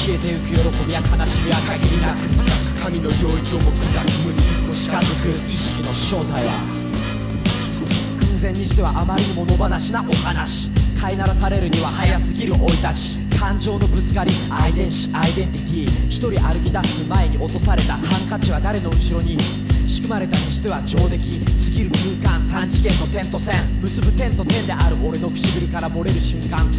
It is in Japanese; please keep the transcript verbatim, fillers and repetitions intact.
消えてゆく喜びや悲しみは限りなく神の領域をも砕く無に一歩近づく意識の正体は偶然にしてはあまりにも野放しなお話飼いならされるには早すぎる生い立ち感情のぶつかりアイデンシアイデンティティ一人歩き出す前に落とされたハンカチは誰の後ろに仕組まれたにしては上出来過ぎる空間三次元の点と線結ぶ点と点である俺の唇から漏れる瞬間